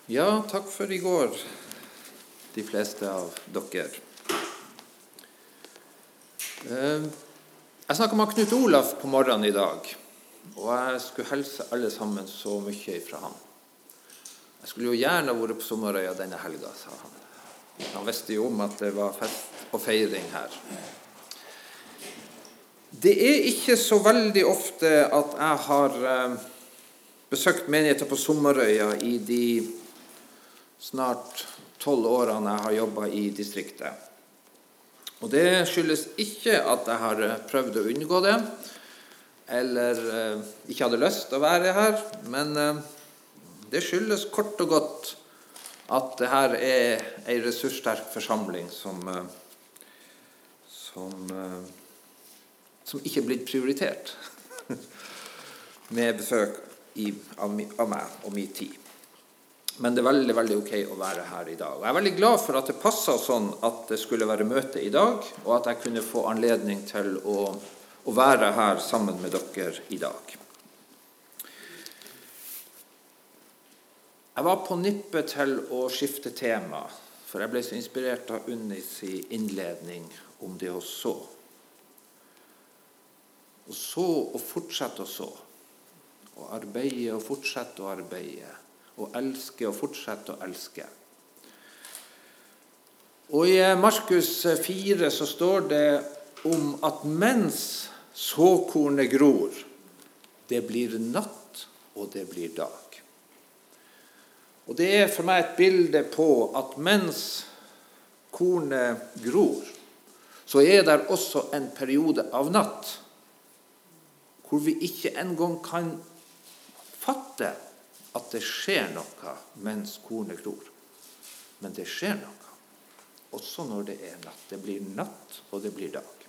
Ja, takk for i går, de fleste av dere. Jeg snakket med Knut Olaf på morgenen i dag, og jeg skulle helse alle sammen så mye fra han. Jeg skulle jo gjerne vært på Sommerøya denne helga, sa han. Han visste jo om at det var fest og feiring her. Det er ikke så veldig ofte at jeg har besøkt menigheter på Sommerøya i de snart 12 årene jeg har jobbet i distriktet. Og det skyldes ikke at jeg har prøvd å unngå det, eller ikke hadde lyst til å være her, men det skyldes kort og godt at det her er en ressurssterk forsamling som ikke er blitt prioritert med besøk av meg og min tid. Men det er veldig, veldig ok å være her i dag. Og jeg er veldig glad for at det passet sånn at det skulle være møte i dag, og at jeg kunne få anledning til å være her sammen med dere i dag. Jeg var på nippet til å skifte tema, for jeg ble så inspirert av Unnis i innledning om det å så. Og så og fortsette å så. Og arbeide og fortsette å arbeide. Og elske og fortsette å elske. Og i Markus 4 så står det om at mens såkornet gror, det blir natt og det blir dag. Og det er for meg et bilde på at mens kornet gror, så er det også en periode av natt, hvor vi ikke engang kan fatte at det skjer noe mens kornet gror. Men det skjer noe, også når det er natt. Det blir natt, og det blir dag.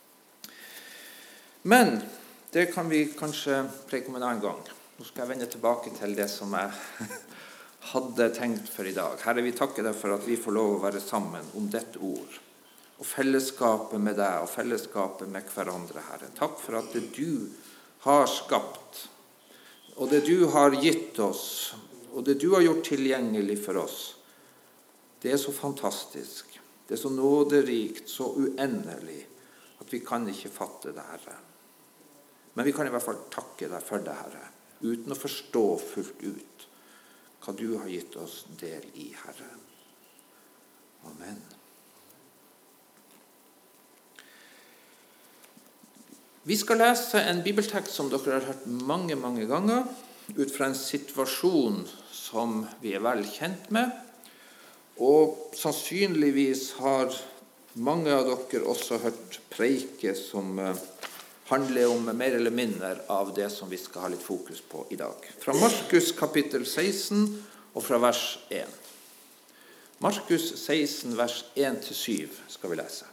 Men det kan vi kanskje preke om en annen gang. Nå skal jeg vende tilbake til det som jeg hadde tenkt for i dag. Herre, vi takker deg for at vi får lov å være sammen om dette ord, og fellesskapet med deg, og fellesskapet med hverandre, Herre. Takk for at det du har skapt, og det du har gitt oss, og det du har gjort tilgjengelig for oss, det er så fantastisk, det er så nåderikt, så uendelig, at vi kan ikke fatte det, Herre. Men vi kan i hvert fall takke deg for det, Herre, uten å forstå fullt ut hva du har gitt oss del i, Herre. Amen. Vi skal lese en bibeltekst som dere har hørt mange, mange ganger, ut fra en situasjon som vi er vel kjent med, og sannsynligvis har mange av dere også hørt preike som handler om mer eller mindre av det som vi skal ha litt fokus på i dag. Fra Markus kapittel 16 og fra vers 1. Markus 16, vers 1-7 skal vi lese.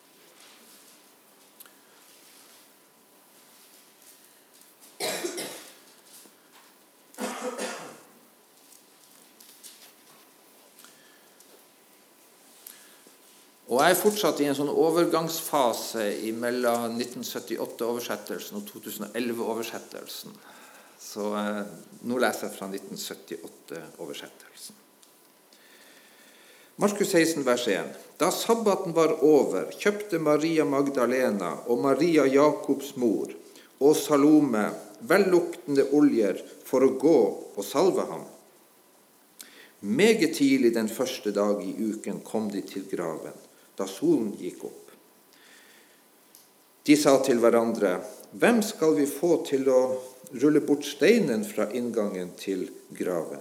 Og jeg er fortsatt i en sånn overgangsfase mellom 1978-oversettelsen og 2011-oversettelsen. Så nå leser jeg fra 1978-oversettelsen. Markus 16, vers 1. Da sabbaten var over, kjøpte Maria Magdalena og Maria Jakobs mor og Salome velluktende oljer for å gå og salve ham. Meget tidlig den første dag i uken kom de til graven, da solen gikk opp. De sa til hverandre, hvem skal vi få til å rulle bort steinen fra inngangen til graven?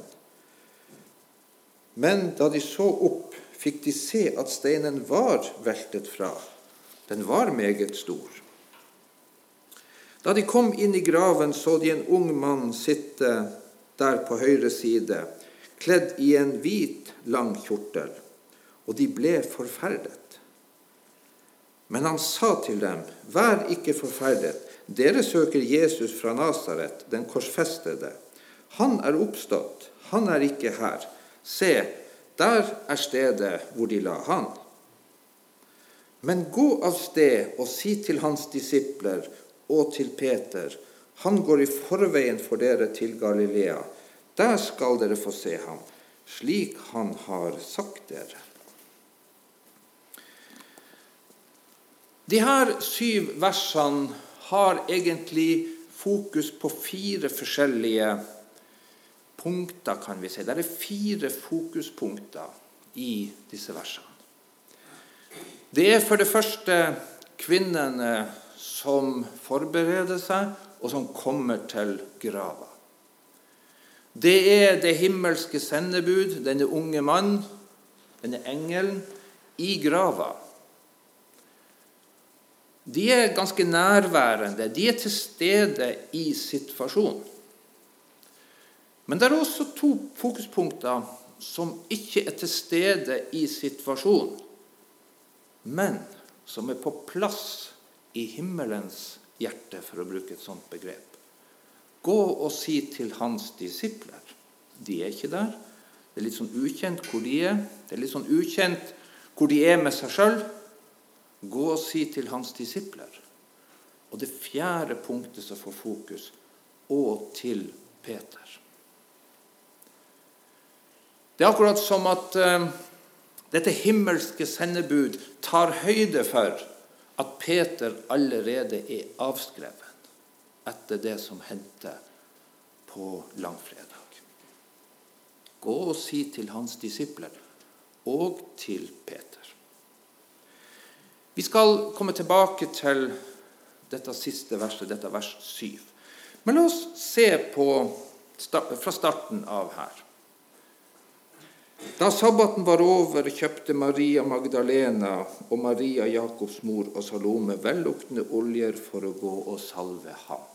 Men da de så opp, fikk de se at steinen var veltet fra. Den var meget stor. Da de kom inn i graven, så de en ung mann sitte der på høyre side, kledd i en hvit, lang kjortel, og de ble forferdet. Men han sa til dem, vær ikke forferdet, dere søker Jesus fra Nazaret, den korsfestede. Han er oppstått, han er ikke her. Se, der er stedet hvor de la han. Men gå av sted og si til hans disipler og til Peter, han går i forveien for dere til Galilea. Der skal dere få se ham. slik han har sagt dere. De her 7 versene har egentlig fokus på 4 forskjellige punkter, kan vi si. Det er 4 fokuspunkter i disse versene. Det er for det første kvinnene som forbereder seg, og som kommer til grava. Det er det himmelske sendebud, denne unge mann, denne engelen, i grava. De er ganske nærværende, de er til stede i situasjonen. Men det er også 2 fokuspunkter som ikke er til stede i situasjonen, men som er på plass i himmelens hjerte, for å bruke et sånt begrep. Gå og si til hans disipler. De er ikke der. Det er litt sånn ukjent hvor de er. Det er litt sånn ukjent hvor de er med seg selv. Gå og si til hans disipler. Og det 4. punktet som får fokus, og til Peter. Det er akkurat som at dette himmelske sendebud tar høyde for at Peter allerede er avskrevet etter det som hendte på langfredag. Gå og si til hans disipler og til Peter. Vi skal komme tilbake til dette siste verset, dette vers 7. Men la oss se på fra starten av her. Da sabbaten var over, kjøpte Maria Magdalena og Maria Jakobs mor og Salome velluktende oljer for å gå og salve ham.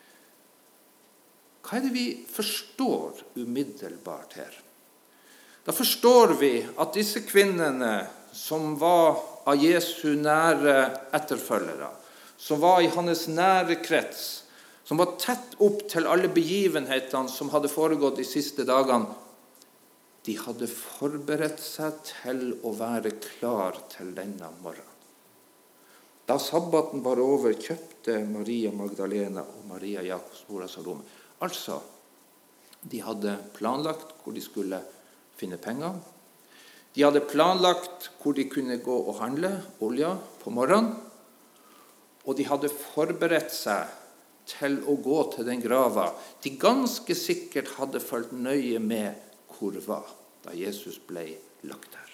Hva er det vi forstår umiddelbart her? Da forstår vi at disse kvinnene som var av Jesu nære etterfølgere, som var i hans nære krets, som var tett opp til alle begivenhetene som hadde foregått de siste dagene, de hadde forberedt seg til å være klar til denne morgenen. Da sabbaten var over, kjøpte Maria Magdalena og Maria Jakobs mor og Salome. Altså, de hadde planlagt hvor de skulle finne penger. De hadde planlagt hvor de kunne gå og handle olja på morgenen. Og de hadde forberedt seg til å gå til den grava de ganske sikkert hadde fulgt nøye med hvor var da Jesus ble lagt der.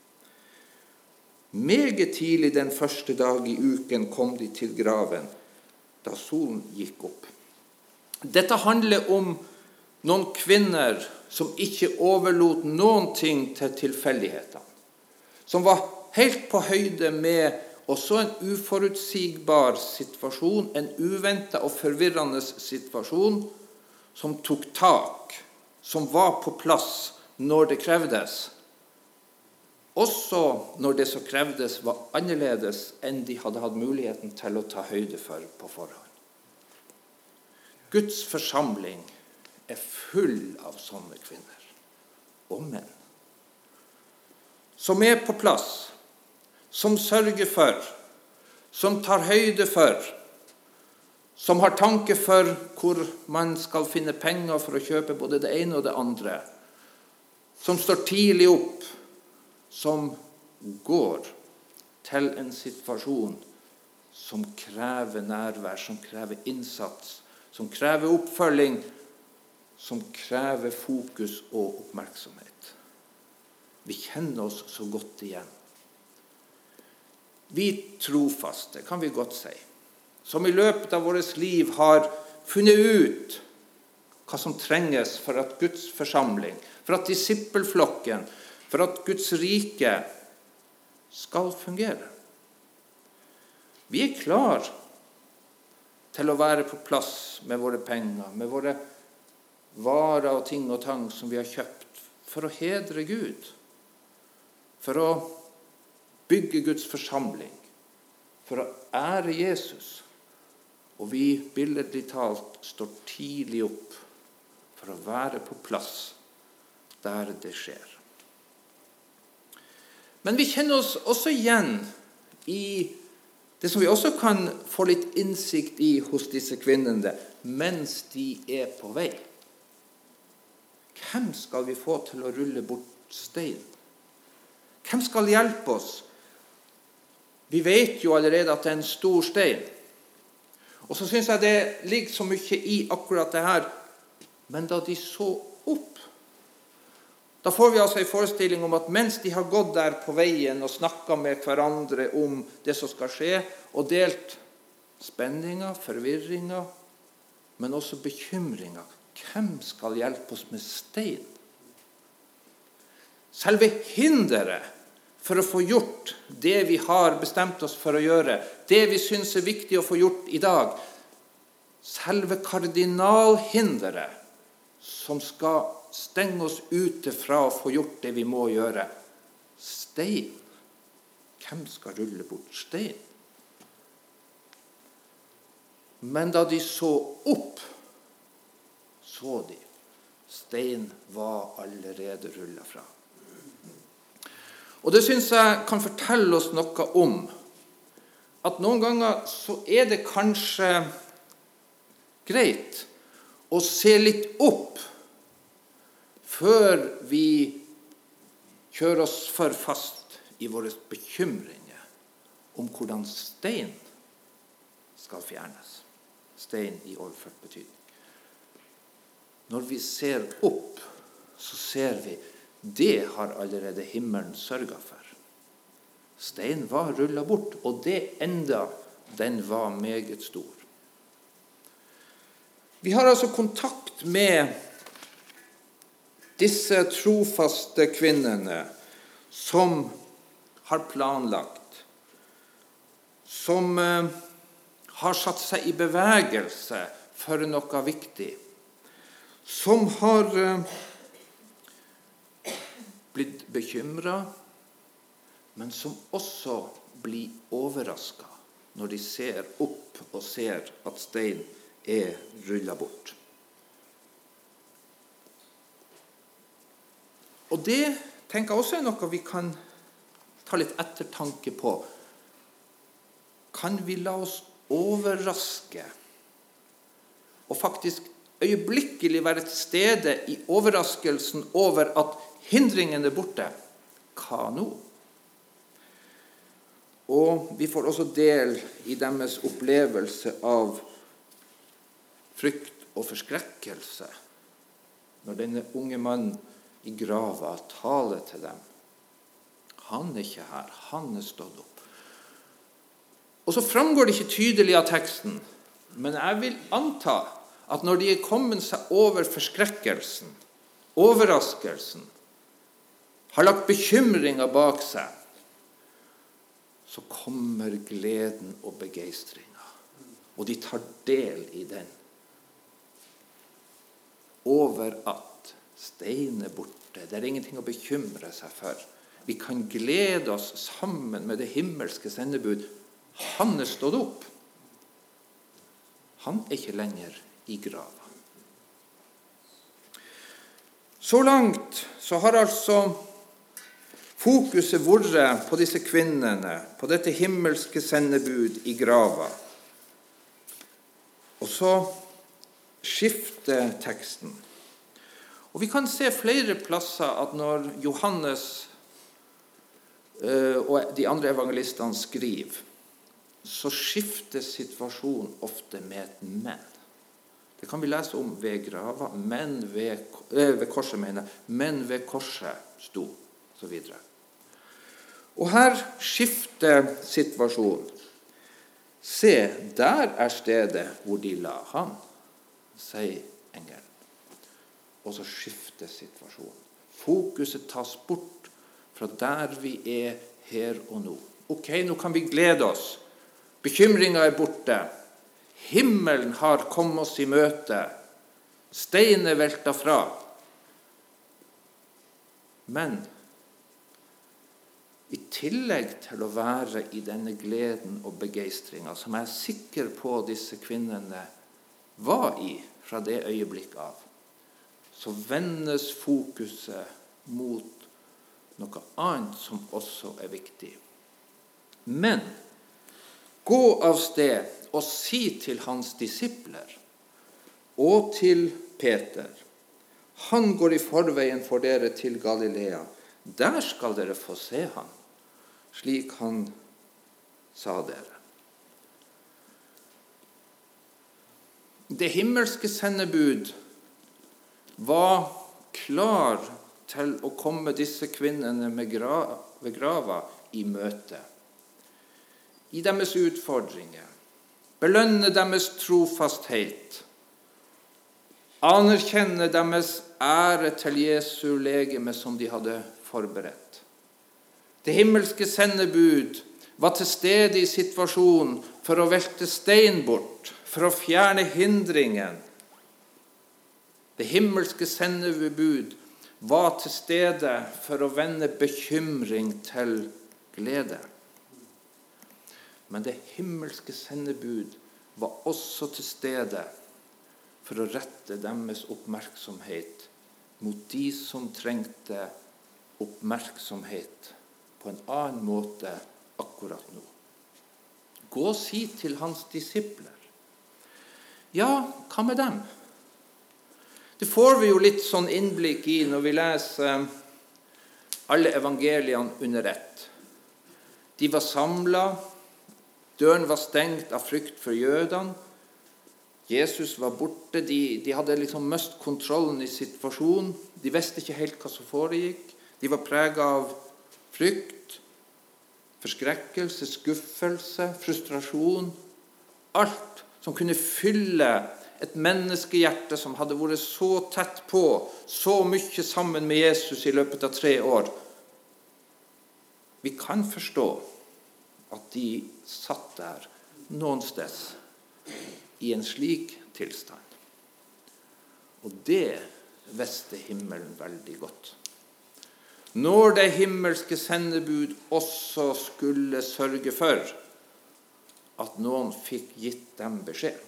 Meget tidlig den første dag i uken kom de til graven, da solen gikk opp. Dette handler om noen kvinner som ikke overlot noen ting til tilfeldighetene, som var helt på høyde med også en uforutsigbar situasjon, en uventet og forvirrende situasjon, som tok tak, som var på plass når det krevdes. Også når det som krevdes var annerledes enn de hadde hatt muligheten til å ta høyde for på forhånd. Guds forsamling er full av sånne kvinner og menn, som er på plass, som sørger for, som tar høyde for, som har tanke for hvor man skal finne penger for å kjøpe både det ene og det andre, som står tidlig opp, som går til en situasjon som krever nærvær, som krever innsats, som krever oppfølging, som krever fokus og oppmerksomhet. Vi kjenner oss så godt igjen. Vi trofaste, kan vi godt si, som i løpet av vårt liv har funnet ut hva som trenges for at Guds forsamling, for at disippelflokken, for at Guds rike skal fungere. Vi er klar til å være på plass med våre penger, med våre varer og ting og tang som vi har kjøpt, for å hedre Gud, for å bygge Guds forsamling, for å ære Jesus. Og vi, billedlig talt, står tidlig opp for å være på plass der det skjer. Men vi kjenner oss også igjen i det som vi også kan få litt innsikt i hos disse kvinnene mens de er på vei. hvem skal vi få til å rulle bort stein? Hvem skal hjelpe oss? Vi vet jo allerede at det er en stor stein. Og så synes jeg det ligger så mye i akkurat det her. Men da de så opp, da får vi altså en forestilling om at mens de har gått der på veien og snakket med hverandre om det som skal skje, og delt spenninger, forvirringer, men også bekymringer. Hvem skal hjelpe oss med stein? Selve hinderet for å få gjort det vi har bestemt oss for å gjøre, det vi synes er viktig å få gjort i dag, selve kardinalhinderet som skal stenge oss ute fra å få gjort det vi må gjøre, stein. Hvem skal rulle bort stein? Men da de så opp, så de. Stein var allerede rullet fra. Og det synes jeg kan fortelle oss noe om at noen ganger så er det kanskje greit å se litt opp før vi kjører oss for fast i våre bekymringer om hvordan stein skal fjernes. Stein i overført betydning. Når vi ser opp, så ser vi det har allerede himmelen sørget for. Stein var rullet bort, og det enda den var meget stor. Vi har altså kontakt med disse trofaste kvinnene som har planlagt, som har satt seg i bevegelse for noe viktig, som har blitt bekymret, men som også blir overrasket når de ser opp og ser at stein er rullet bort. Og det tenker jeg også er noe vi kan ta litt ettertanke på. Kan vi la oss overraske og faktisk øyeblikkelig være til stede i overraskelsen over at hindringen er borte? Hva nå? Og vi får også del i deres opplevelse av frykt og forskrekkelse når denne unge mannen i grava taler til dem. Han er ikke her, han er stått opp. Og så framgår det ikke tydelig av teksten, men jeg vil anta at når de er kommet seg over forskrekkelsen, overraskelsen, har lagt bekymringer bak seg, så kommer gleden og begeistringen, og de tar del i den. Over at stein er borte, det er ingenting å bekymre seg for. Vi kan glede oss sammen med det himmelske sendebud. Han er stått opp. Han er ikke lenger i grava. Så langt så har altså fokuset vært på disse kvinnene, på dette himmelske sendebud i grava. Og så skifter teksten. Og vi kan se flere plasser at når Johannes og de andre evangelistene skriver, så skifter situasjonen ofte med et men. Det kan vi lese om ved grava, men ved korset mener jeg, men ved korset sto, så videre. Og her skifter situasjonen. Se, der er stedet hvor de la han, sier engelen. Og så skifter situasjonen. Fokuset tas bort fra der vi er her og nå. Ok, nå kan vi glede oss. Bekymringen er borte. Himmelen har kommet oss i møte. Steinen er veltet fra. Men i tillegg til å være i denne gleden og begeistringen, som jeg er sikker på disse kvinnene var i fra det øyeblikk av, så vendes fokuset mot noe annet som også er viktig. Men gå av sted og si til hans disipler og til Peter Han går i forveien for dere til Galilea. Der skal dere få se han, slik han sa dere. Det himmelske sendebud var klar til å komme disse kvinnene ved grava i møte. I deres utfordringer, belønne deres trofasthet, anerkjenne deres ære til Jesu legeme som de hadde forberedt. Det himmelske sendebud var til stede i situasjonen for å velte stein bort, for å fjerne hindringen. Det himmelske sendebud var til stede for å vende bekymring til glede. Men det himmelske sendebud var også til stede for å rette deres oppmerksomhet mot de som trengte oppmerksomhet på en annen måte akkurat nå. Gå og si til hans disipler. Ja, hva med dem? Det får vi jo litt sånn innblikk i når vi leser alle evangeliene under ett. De var samlet, døren var stengt av frykt for jødene, Jesus var borte, de hadde liksom mist kontrollen i situasjonen, de visste ikke helt hva som foregikk, de var preget av frykt, forskrekkelse, skuffelse, frustrasjon, alt som kunne fylle et menneskehjerte som hadde vært så tett på, så mye sammen med Jesus i løpet av 3 år. Vi kan forstå at de satt der noen sted i en slik tilstand. Og det visste himmelen veldig godt. Når det himmelske sendebud også skulle sørge for at noen fikk gitt dem beskjed.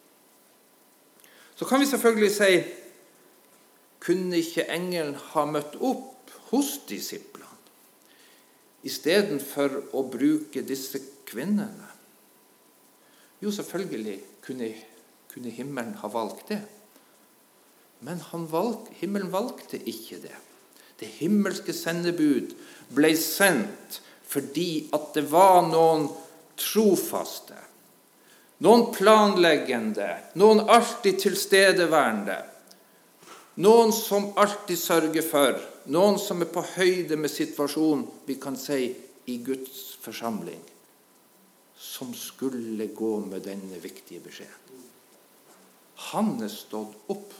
Så kan vi selvfølgelig si, kunne ikke engelen ha møtt opp hos disiplene, i stedet for å bruke disse kvinnene? Jo, selvfølgelig kunne himmelen ha valgt det. Men himmelen valgte ikke det. Det himmelske sendebud ble sendt fordi at det var noen trofaste, noen planleggende, noen alltid tilstedeværende, noen som alltid sørger for, noen som er på høyde med situasjonen, vi kan si, i Guds forsamling, som skulle gå med denne viktige beskjeden. Han er stått opp.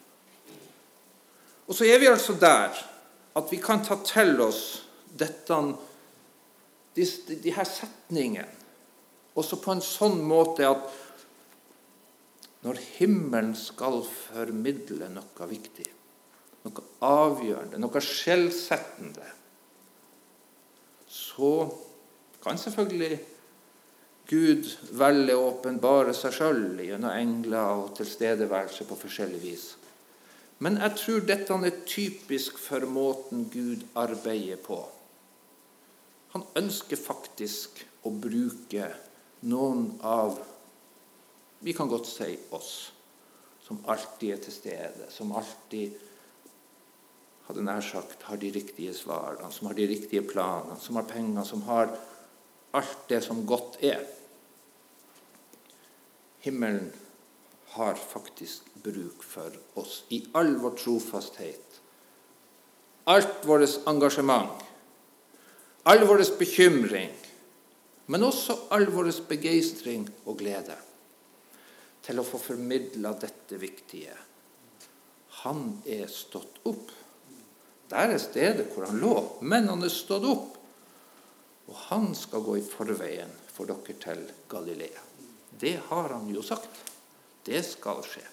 Og så er vi altså der, at vi kan ta til oss de her setningene, også på en sånn måte at når himmelen skal formidle noe viktig, noe avgjørende, noe skjellsettende, så kan selvfølgelig Gud velge å åpenbare seg selv gjennom engler og tilstedeværelse på forskjellig vis. Men jeg tror dette er typisk for måten Gud arbeider på. Han ønsker faktisk å bruke noen av, vi kan godt si oss, som alltid er til stede, som alltid, hadde nær sagt, har de riktige svarene, som har de riktige planene, som har penger, som har alt det som godt er. Himmelen har faktisk bruk for oss i all vår trofasthet, alt vårt engasjement, all vår bekymring, men også all vår begeistring og glede til å få formidlet dette viktige. Han er stått opp. Der er stedet hvor han lå, men han er stått opp. Og han skal gå i forveien for dere til Galilea. Det har han jo sagt. Det skal skje.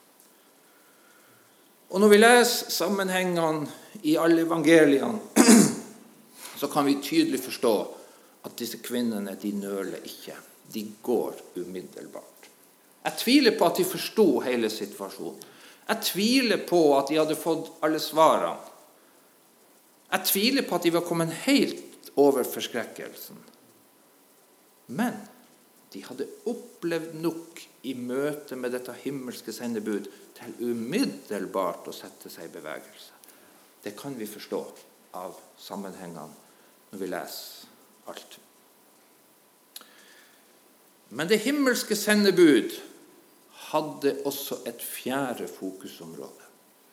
Og når vi leser sammenhengene i alle evangeliene, så kan vi tydelig forstå at disse kvinnene, de nøler ikke. De går umiddelbart. Jeg tviler på at de forstod hele situasjonen. Jeg tviler på at de hadde fått alle svarene. Jeg tviler på at de var kommet helt over forskrekkelsen. Men De hadde opplevd nok i møte med dette himmelske sendebud til umiddelbart å sette seg i bevegelse. Det kan vi forstå av sammenhengene når vi leser alt. Men det himmelske sendebud hadde også et fjerde fokusområde,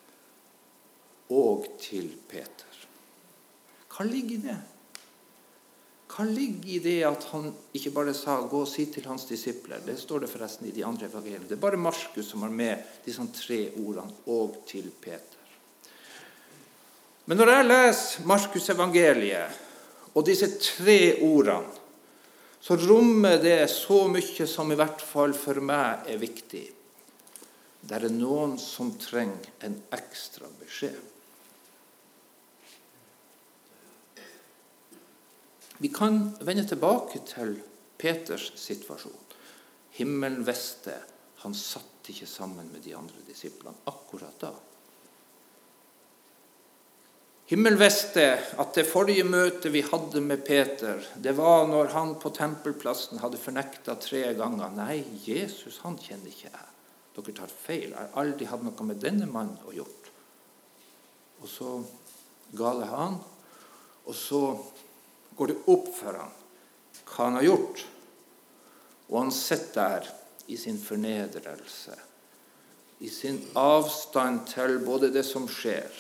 og til Peter. Hva ligger i det? Hva ligger i det at han ikke bare sa «gå og si til hans disipler»? Det står det forresten i de andre evangeliene. Det er bare Markus som har med disse 3 ordene «og til Peter». Men når jeg leser Markus evangeliet og disse 3 ordene, så rommer det så mye som i hvert fall for meg er viktig. Det er noen som trenger en ekstra beskjed. Vi kan vende tilbake til Peters situasjon. Himmelen visste, han satt ikke sammen med de andre disiplene akkurat da. Himmelen visste at det forrige møtet vi hadde med Peter, det var når han på tempelplassen hadde fornektet 3 ganger. Nei, Jesus, han kjenner ikke jeg. Dere tar feil. Jeg har aldri hatt noe med denne mannen å gjort. Og så ga det han, og så går det opp for han hva han har gjort. Og han sitter der i sin fornedrelse, i sin avstand til både det som skjer,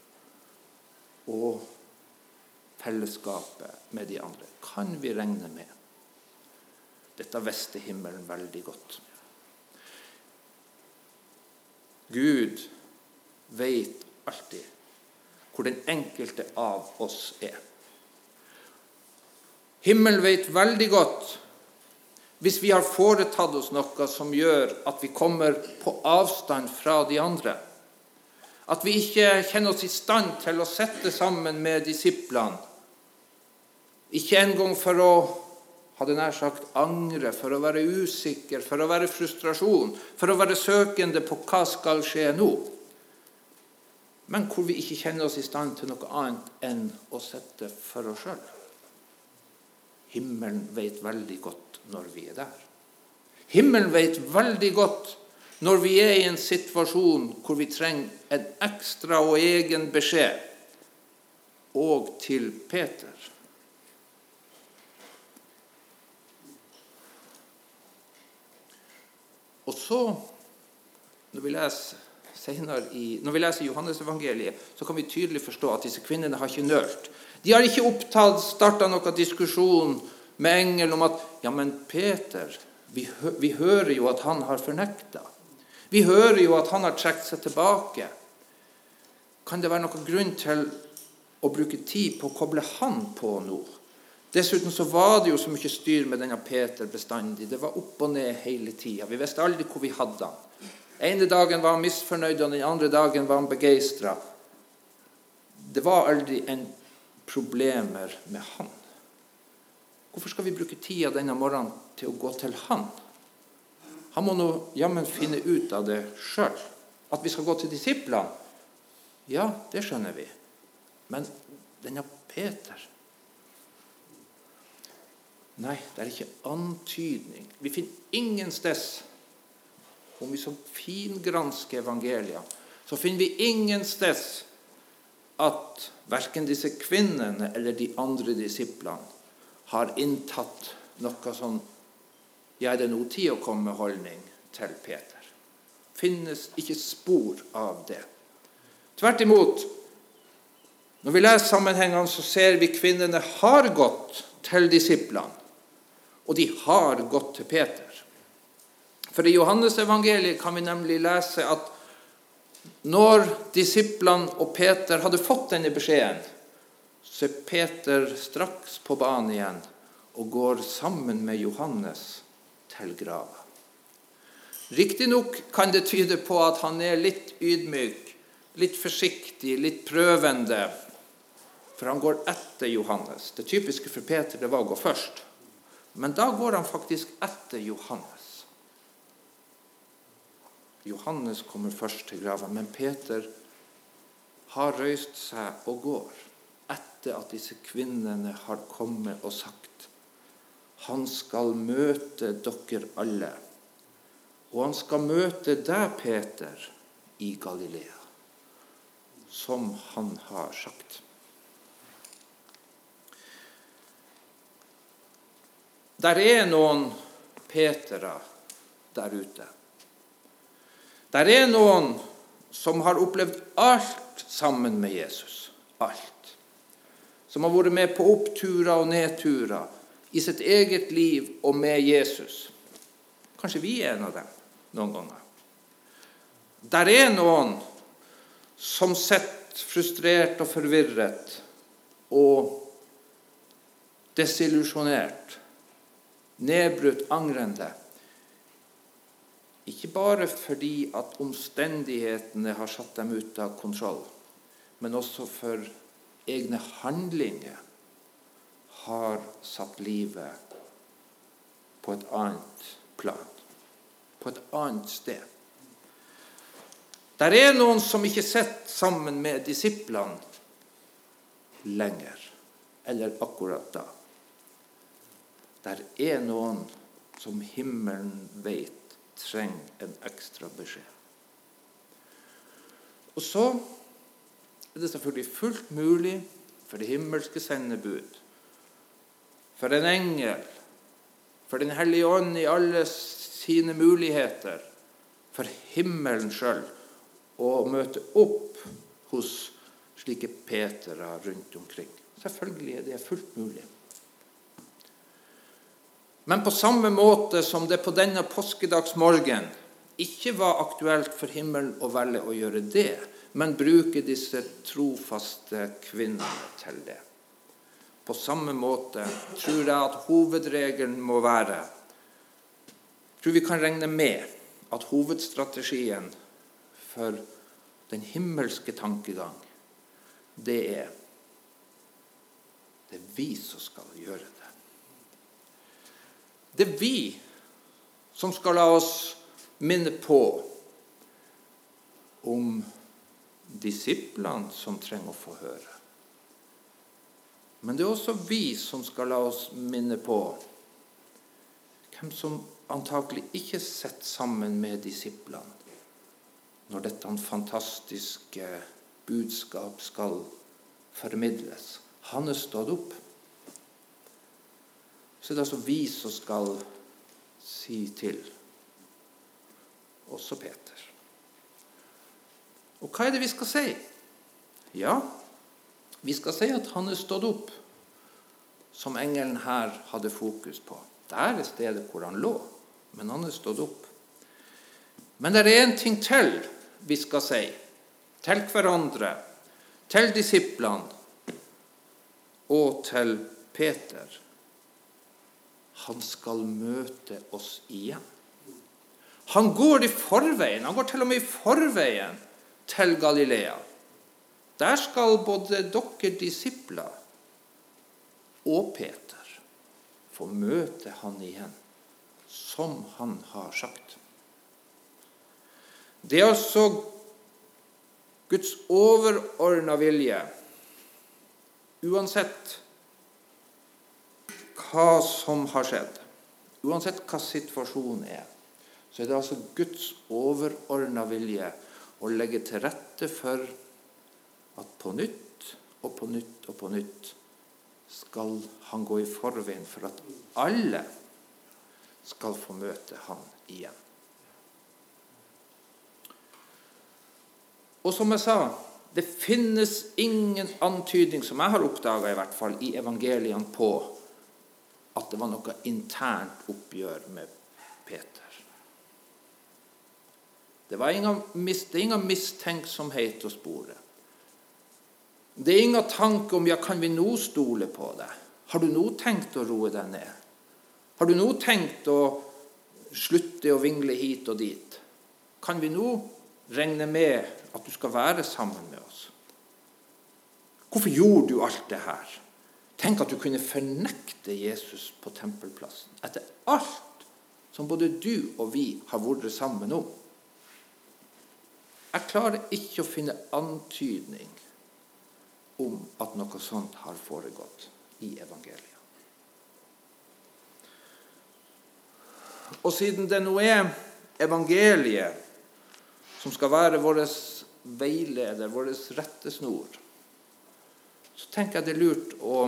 og fellesskapet med de andre. Kan vi regne med? Dette visste himmelen veldig godt. Gud vet alltid hvor den enkelte av oss er. Himmelen vet veldig godt hvis vi har foretatt oss noe som gjør at vi kommer på avstand fra de andre. At vi ikke kjenner oss i stand til å sette sammen med disiplene. Ikke engang for å, hadde nær sagt, angre, for å være usikker, for å være frustrasjon, for å være søkende på hva skal skje nå. Men hvor vi ikke kjenner oss i stand til noe annet enn å sette for oss selv. Himmelen vet veldig godt når vi er der. Himmelen vet veldig godt når vi er i en situasjon hvor vi trenger en ekstra og egen beskjed. Og til Peter. Og så, når vi leser Johannes evangeliet, så kan vi tydelig forstå at disse kvinnene har ikke nølt. De har ikke startet noen diskusjon med engelen om at, ja, men Peter, vi hører jo at han har fornektet. Vi hører jo at han har trekt seg tilbake. Kan det være noen grunn til å bruke tid på å koble han på nå? Dessuten så var det jo så mye styr med denne Peter bestandig. Det var opp og ned hele tiden. Vi visste aldri hvor vi hadde han. Ene dagen var han misfornøyd, og den andre dagen var han begeistret. Det var aldri en problemer med han. Hvorfor skal vi bruke tida denne morgenen til å gå til han? Han må nå jammen finne ut av det selv. At vi skal gå til disiplene, ja, det skjønner vi. Men denne Peter, nei, det er ikke antydning. Vi finner ingen sted, om vi så fingransker evangeliet, så finner vi ingen sted at hverken disse kvinnene eller de andre disiplene har inntatt noe sånn, ja, det er noe tid å komme holdning til Peter. Finnes ikke spor av det. Tvert imot, når vi leser sammenhengene, så ser vi kvinnene har gått til disiplene, og de har gått til Peter. For i Johannes evangeliet kan vi nemlig lese at når disiplene og Peter hadde fått denne beskjeden, så er Peter straks på banen igjen og går sammen med Johannes til grava. Riktig nok kan det tyde på at han er litt ydmyk, litt forsiktig, litt prøvende, for han går etter Johannes. Det typiske for Peter det var å gå først, men da går han faktisk etter Johannes. Johannes kommer først til grava, men Peter har røyst seg og går etter at disse kvinnene har kommet og sagt Han skal møte dere alle. Og han skal møte deg, Peter, i Galilea, som han har sagt. Der er noen Petere der ute. Der er noen som har opplevd alt sammen med Jesus. Alt. Som har vært med på oppturer og nedturer i sitt eget liv og med Jesus. Kanskje vi er en av dem noen ganger. Der er noen som sitter frustrert og forvirret og desillusjonert, nedbrutt, angrende. Ikke bare fordi at omstendighetene har satt dem ut av kontroll, men også for egne handlinger har satt livet på et annet plan, på et annet sted. Der er noen som ikke sitter sammen med disiplene lenger, eller akkurat da. Der er noen som himmelen vet trenger en ekstra beskjed. Og så er det selvfølgelig fullt mulig for det himmelske sendebud, for en engel, for den hellige ånd i alle sine muligheter, for himmelen selv, å møte opp hos slike Petere rundt omkring. Selvfølgelig er det fullt mulig. Men på samme måte som det på denne påskedagsmorgen ikke var aktuelt for himmelen å velge å gjøre det, men bruke disse trofaste kvinnene til det. På samme måte tror jeg at hovedregelen må være, tror vi kan regne med at hovedstrategien for den himmelske tankegang, det er vi som skal gjøre det. Det er vi som skal la oss minne på om disiplene som trenger å få høre. Men det er også vi som skal la oss minne på hvem som antakelig ikke sitter sammen med disiplene når dette fantastiske budskap skal formidles. Han er stått opp. Så det er altså vi som skal si til, også Peter. Og hva er det vi skal si? Ja, vi skal si at han er stått opp, som engelen her hadde fokus på. Der er stedet hvor han lå, men han er stått opp. Men det er en ting til vi skal si, til hverandre, til disiplene og til Peter. Han skal møte oss igjen. Han går i forveien, han går til og med i forveien til Galilea. Der skal både dere disipler og Peter få møte han igjen, som han har sagt. Det er altså Guds overordnede vilje, uansett hva som har skjedd, uansett hva situasjonen er, så er det altså Guds overordnede vilje å legge til rette for at på nytt og på nytt og på nytt skal han gå i forveien for at alle skal få møte han igjen. Og som jeg sa, det finnes ingen antydning, som jeg har oppdaget i hvert fall, i evangeliene på at det var noe internt oppgjør med Peter. Det er ingen mistenksomhet å spore. Det er ingen tanke om, ja, kan vi nå stole på det? Har du nå tenkt å roe deg ned? Har du nå tenkt å slutte å vingle hit og dit? Kan vi nå regne med at du skal være sammen med oss? Hvorfor gjorde du alt det her? Tenk at du kunne fornekte Jesus på tempelplassen, etter alt som både du og vi har vært sammen om. Jeg klarer ikke å finne antydning om at noe sånt har foregått i evangeliet. Og siden det nå evangeliet som skal være vår veileder, vår rettesnor, så tenker jeg det lurt å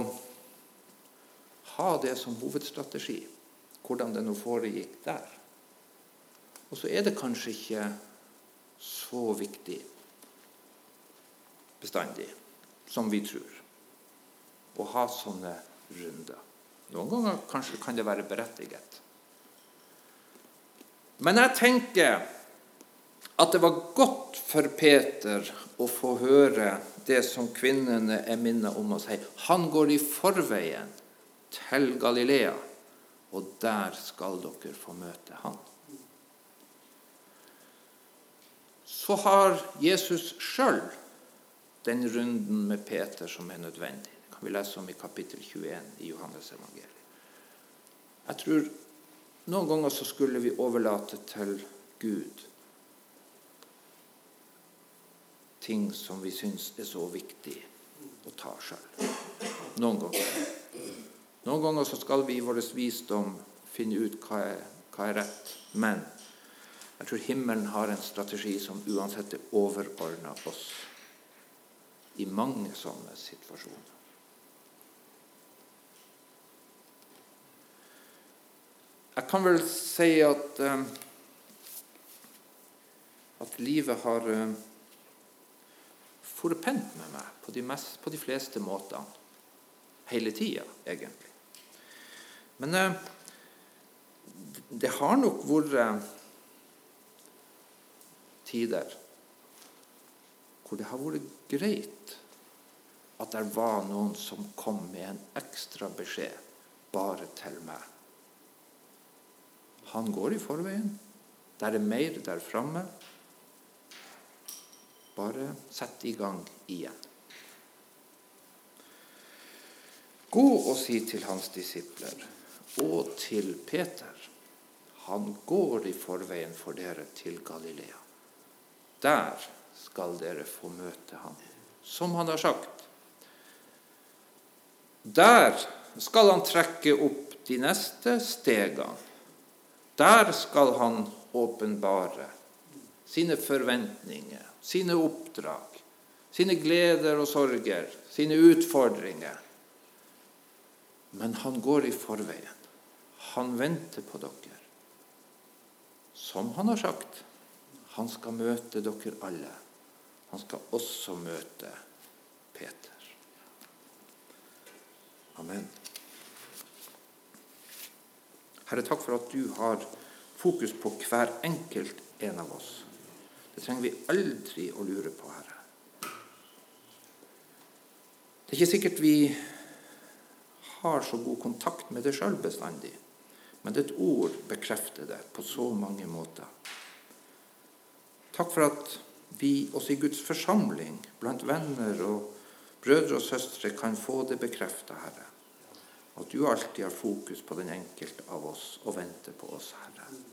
ha det som hovedstrategi, hvordan det nå foregikk der. Og så det kanskje ikke så viktig bestandig som vi tror, å ha sånne runder. Noen ganger kanskje kan det være berettiget. Men jeg tenker at det var godt for Peter å få høre det som kvinnene minnet om å si. Han går i forveien til Galilea, og der skal dere få møte han. Så har Jesus selv den runden med Peter som nødvendig. Det kan vi lese om i kapittel 21 i Johannes evangeliet. Jeg tror noen ganger så skulle vi overlate til Gud ting som vi synes så viktig å ta selv. Noen ganger så skal vi i vår visdom finne ut hva rett. Men jeg tror himmelen har en strategi som uansett overordnet oss i mange sånne situasjoner. Jeg kan vel si at livet har vært pent med meg på de fleste måtene. Hele tiden, egentlig. Men det har nok vært tider hvor det har vært greit at det var noen som kom med en ekstra beskjed bare til meg. Han går i forveien. Der mer der fremme. Bare sett i gang igjen. Gå og si til hans disipler og til Peter. Han går i forveien for dere til Galilea. Der skal dere få møte ham, som han har sagt. Der skal han trekke opp de neste stegene. Der skal han åpenbare sine forventninger, sine oppdrag, sine gleder og sorger, sine utfordringer. Men han går i forveien. Han venter på dere. Som han har sagt, han skal møte dere alle. Han skal også møte Peter. Amen. Herre, takk for at du har fokus på hver enkelt en av oss. Det trenger vi aldri å lure på, Herre. Det ikke sikkert vi har så god kontakt med det selv bestandig, men ditt ord bekrefter det på så mange måter. Takk for at vi også i Guds forsamling, blant venner og brødre og søstre, kan få det bekreftet, Herre. At du alltid har fokus på den enkelte av oss og venter på oss, Herre.